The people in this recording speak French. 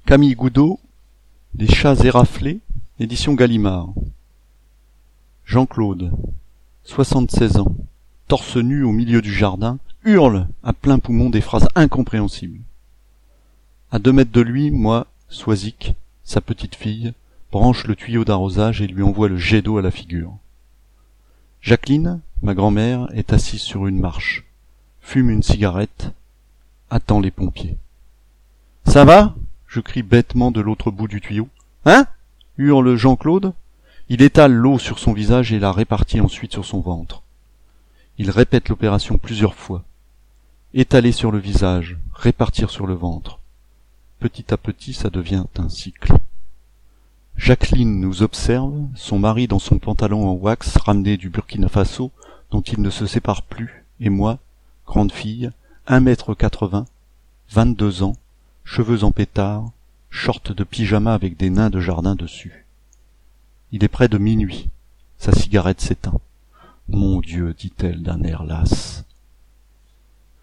Camille Goudot, Les chats éraflés, édition Gallimard. Jean-Claude, 76 ans, torse nu au milieu du jardin, hurle à plein poumon des phrases incompréhensibles. À 2 mètres de lui, moi, Soisic, sa petite fille, branche le tuyau d'arrosage et lui envoie le jet d'eau à la figure. Jacqueline, ma grand-mère, est assise sur une marche, fume une cigarette, attend les pompiers. « Ça va ?» je crie bêtement de l'autre bout du tuyau. « Hein ?» hurle Jean-Claude. Il étale l'eau sur son visage et la répartit ensuite sur son ventre. Il répète l'opération plusieurs fois. Étaler sur le visage, répartir sur le ventre. Petit à petit, ça devient un cycle. Jacqueline nous observe, son mari dans son pantalon en wax ramené du Burkina Faso, dont il ne se sépare plus, et moi, grande fille, 1m80, 22 ans, cheveux en pétard, short de pyjama avec des nains de jardin dessus. Il est près de minuit. Sa cigarette s'éteint. « Mon Dieu, dit-elle d'un air las.